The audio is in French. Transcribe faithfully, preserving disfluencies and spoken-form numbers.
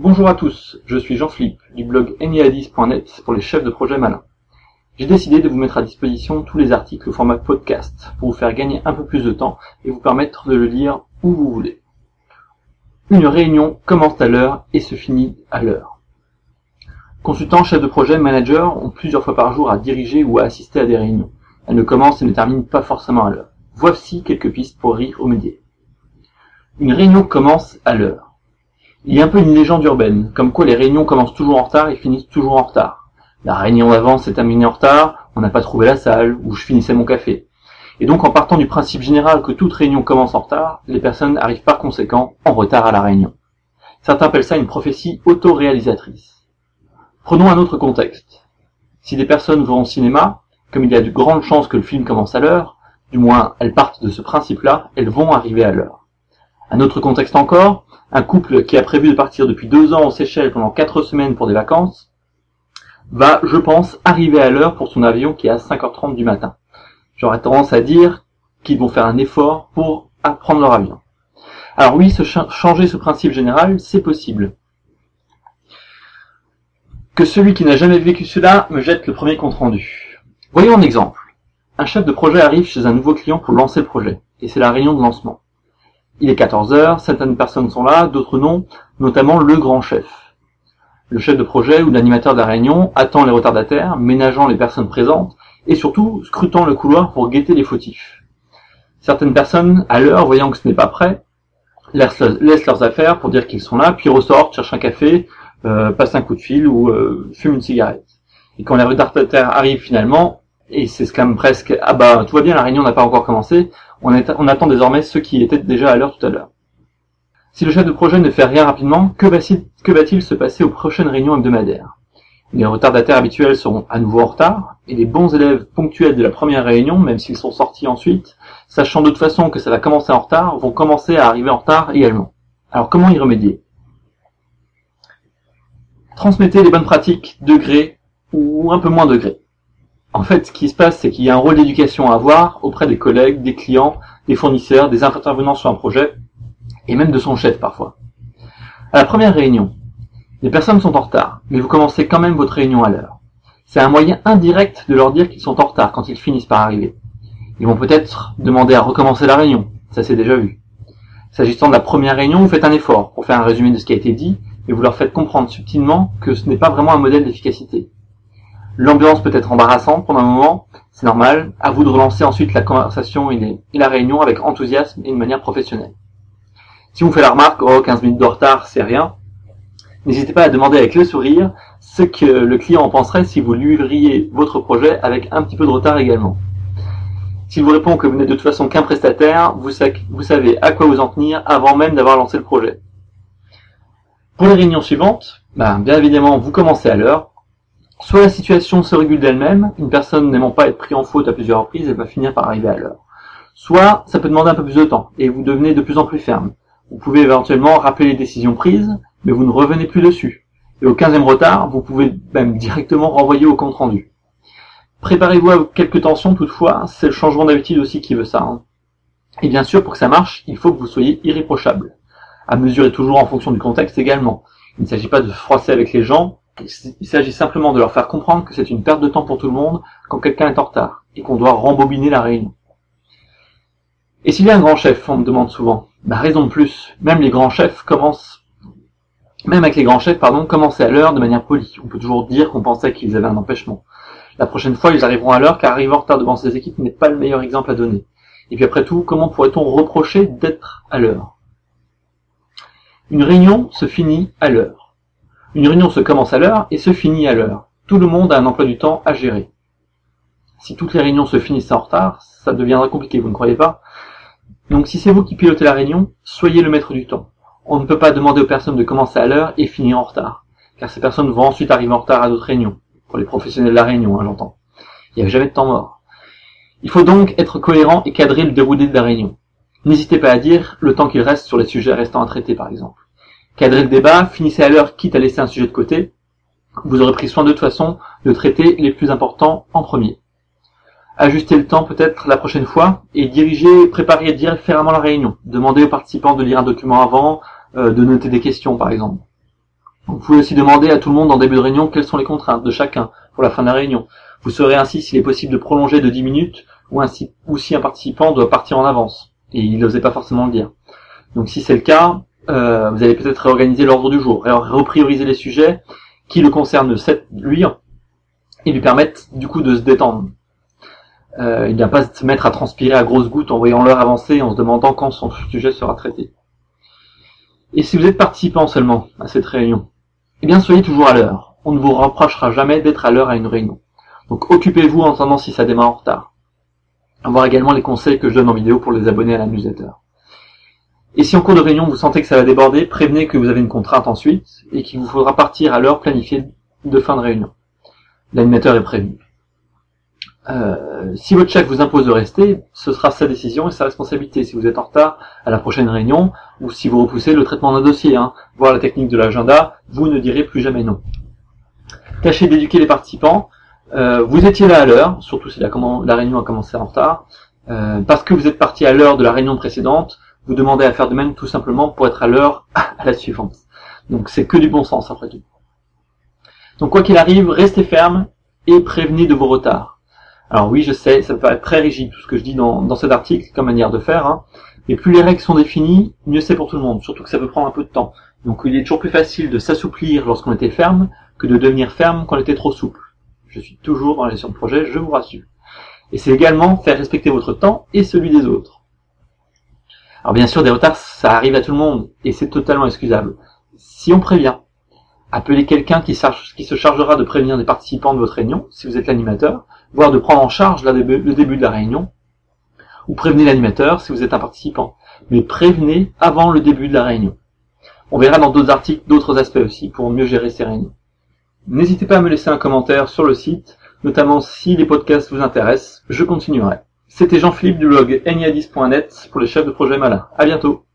Bonjour à tous, je suis Jean-Philippe du blog eniadis point net pour les chefs de projet malins. J'ai décidé de vous mettre à disposition tous les articles au format podcast pour vous faire gagner un peu plus de temps et vous permettre de le lire où vous voulez. Une réunion commence à l'heure et se finit à l'heure. Consultants, chefs de projet, managers ont plusieurs fois par jour à diriger ou à assister à des réunions. Elles ne commencent et ne terminent pas forcément à l'heure. Voici quelques pistes pour y remédier. Une réunion commence à l'heure. Il y a un peu une légende urbaine, comme quoi les réunions commencent toujours en retard et finissent toujours en retard. La réunion d'avant s'est terminée en retard, on n'a pas trouvé la salle, ou je finissais mon café. Et donc en partant du principe général que toute réunion commence en retard, les personnes arrivent par conséquent en retard à la réunion. Certains appellent ça une prophétie autoréalisatrice. Prenons un autre contexte. Si des personnes vont au cinéma, comme il y a de grandes chances que le film commence à l'heure, du moins elles partent de ce principe-là, elles vont arriver à l'heure. Un autre contexte encore, un couple qui a prévu de partir depuis deux ans aux Seychelles pendant quatre semaines pour des vacances, va, je pense, arriver à l'heure pour son avion qui est à cinq heures trente du matin. J'aurais tendance à dire qu'ils vont faire un effort pour prendre leur avion. Alors oui, ce ch- changer ce principe général, c'est possible. Que celui qui n'a jamais vécu cela me jette le premier compte rendu. Voyons un exemple. Un chef de projet arrive chez un nouveau client pour lancer le projet, et c'est la réunion de lancement. Il est quatorze heures, certaines personnes sont là, d'autres non, notamment le grand chef. Le chef de projet ou l'animateur de la réunion attend les retardataires, ménageant les personnes présentes, et surtout scrutant le couloir pour guetter les fautifs. Certaines personnes, à l'heure, voyant que ce n'est pas prêt, laissent leurs affaires pour dire qu'ils sont là, puis ressortent, cherchent un café, euh, passent un coup de fil ou euh, fument une cigarette. Et quand les retardataires arrivent finalement, et s'exclament presque « Ah bah, tout va bien, la réunion n'a pas encore commencé », on, est, on attend désormais ceux qui étaient déjà à l'heure tout à l'heure. Si le chef de projet ne fait rien rapidement, que va-t-il, que va-t-il se passer aux prochaines réunions hebdomadaires? Les retardataires habituels seront à nouveau en retard, et les bons élèves ponctuels de la première réunion, même s'ils sont sortis ensuite, sachant de toute façon que ça va commencer en retard, vont commencer à arriver en retard également. Alors comment y remédier? Transmettez les bonnes pratiques de gré ou un peu moins de gré. En fait, ce qui se passe, c'est qu'il y a un rôle d'éducation à avoir auprès des collègues, des clients, des fournisseurs, des intervenants sur un projet, et même de son chef parfois. À la première réunion, les personnes sont en retard, mais vous commencez quand même votre réunion à l'heure. C'est un moyen indirect de leur dire qu'ils sont en retard quand ils finissent par arriver. Ils vont peut-être demander à recommencer la réunion, ça c'est déjà vu. S'agissant de la première réunion, vous faites un effort pour faire un résumé de ce qui a été dit, et vous leur faites comprendre subtilement que ce n'est pas vraiment un modèle d'efficacité. L'ambiance peut être embarrassante pendant un moment, c'est normal, à vous de relancer ensuite la conversation et, les, et la réunion avec enthousiasme et de manière professionnelle. Si vous faites la remarque, oh, quinze minutes de retard, c'est rien, n'hésitez pas à demander avec le sourire ce que le client en penserait si vous livriez votre projet avec un petit peu de retard également. S'il vous répond que vous n'êtes de toute façon qu'un prestataire, vous, vous savez à quoi vous en tenir avant même d'avoir lancé le projet. Pour les réunions suivantes, ben, bien évidemment, vous commencez à l'heure. Soit la situation se régule d'elle-même, une personne n'aimant pas être prise en faute à plusieurs reprises, elle va finir par arriver à l'heure. Soit ça peut demander un peu plus de temps, et vous devenez de plus en plus ferme. Vous pouvez éventuellement rappeler les décisions prises, mais vous ne revenez plus dessus. Et au quinzième retard, vous pouvez même directement renvoyer au compte rendu. Préparez-vous à quelques tensions toutefois, c'est le changement d'habitude aussi qui veut ça. Hein. Et bien sûr, pour que ça marche, il faut que vous soyez irréprochable. À mesurer toujours en fonction du contexte également. Il ne s'agit pas de froisser avec les gens, il s'agit simplement de leur faire comprendre que c'est une perte de temps pour tout le monde quand quelqu'un est en retard, et qu'on doit rembobiner la réunion. Et s'il y a un grand chef, on me demande souvent, bah raison de plus, même les grands chefs commencent, même avec les grands chefs, pardon, commencez à l'heure de manière polie. On peut toujours dire qu'on pensait qu'ils avaient un empêchement. La prochaine fois, ils arriveront à l'heure, car arriver en retard devant ses équipes n'est pas le meilleur exemple à donner. Et puis après tout, comment pourrait-on reprocher d'être à l'heure? Une réunion se finit à l'heure. Une réunion se commence à l'heure et se finit à l'heure. Tout le monde a un emploi du temps à gérer. Si toutes les réunions se finissent en retard, ça deviendra compliqué, vous ne croyez pas? Donc si c'est vous qui pilotez la réunion, soyez le maître du temps. On ne peut pas demander aux personnes de commencer à l'heure et finir en retard, car ces personnes vont ensuite arriver en retard à d'autres réunions. Pour les professionnels de la réunion, hein, j'entends. Il n'y a jamais de temps mort. Il faut donc être cohérent et cadrer le déroulé de la réunion. N'hésitez pas à dire le temps qu'il reste sur les sujets restants à traiter, par exemple. Cadrez le débat, finissez à l'heure quitte à laisser un sujet de côté. Vous aurez pris soin de toute façon de traiter les plus importants en premier. Ajustez le temps peut-être la prochaine fois et dirigez, préparez différemment la réunion. Demandez aux participants de lire un document avant, euh, de noter des questions par exemple. Vous pouvez aussi demander à tout le monde en début de réunion quelles sont les contraintes de chacun pour la fin de la réunion. Vous saurez ainsi s'il est possible de prolonger de dix minutes ou, ainsi, ou si un participant doit partir en avance et il n'osait pas forcément le dire. Donc si c'est le cas, euh, vous allez peut-être réorganiser l'ordre du jour, reprioriser les sujets qui le concernent lui et lui permettent du coup de se détendre. Euh, il ne vient pas se mettre à transpirer à grosses gouttes en voyant l'heure avancer et en se demandant quand son sujet sera traité. Et si vous êtes participant seulement à cette réunion, eh bien soyez toujours à l'heure. On ne vous reprochera jamais d'être à l'heure à une réunion. Donc occupez-vous en attendant si ça démarre en retard. On va voir également les conseils que je donne en vidéo pour les abonnés à la newsletter. Et si en cours de réunion vous sentez que ça va déborder, prévenez que vous avez une contrainte ensuite et qu'il vous faudra partir à l'heure planifiée de fin de réunion. L'animateur est prévenu. Euh, si votre chef vous impose de rester, ce sera sa décision et sa responsabilité si vous êtes en retard à la prochaine réunion ou si vous repoussez le traitement d'un dossier, hein, voire la technique de l'agenda, vous ne direz plus jamais non. Tâchez d'éduquer les participants. Euh, vous étiez là à l'heure, surtout si la, la réunion a commencé en retard, euh, parce que vous êtes parti à l'heure de la réunion précédente, vous demandez à faire de même tout simplement pour être à l'heure à la suivante. Donc c'est que du bon sens après tout. Donc quoi qu'il arrive, restez ferme et prévenez de vos retards. Alors oui, je sais, ça peut paraître très rigide tout ce que je dis dans, dans cet article comme manière de faire, hein, mais plus les règles sont définies, mieux c'est pour tout le monde, surtout que ça peut prendre un peu de temps. Donc il est toujours plus facile de s'assouplir lorsqu'on était ferme que de devenir ferme quand on était trop souple. Je suis toujours dans la gestion de projet, je vous rassure. Et c'est également faire respecter votre temps et celui des autres. Alors bien sûr, des retards, ça arrive à tout le monde, et c'est totalement excusable. Si on prévient, appelez quelqu'un qui, qui se chargera de prévenir les participants de votre réunion, si vous êtes l'animateur, voire de prendre en charge le début de la réunion, ou prévenez l'animateur si vous êtes un participant. Mais prévenez avant le début de la réunion. On verra dans d'autres articles d'autres aspects aussi pour mieux gérer ces réunions. N'hésitez pas à me laisser un commentaire sur le site, notamment si les podcasts vous intéressent, je continuerai. C'était Jean-Philippe du blog eniadis point net pour les chefs de projet malins. À bientôt.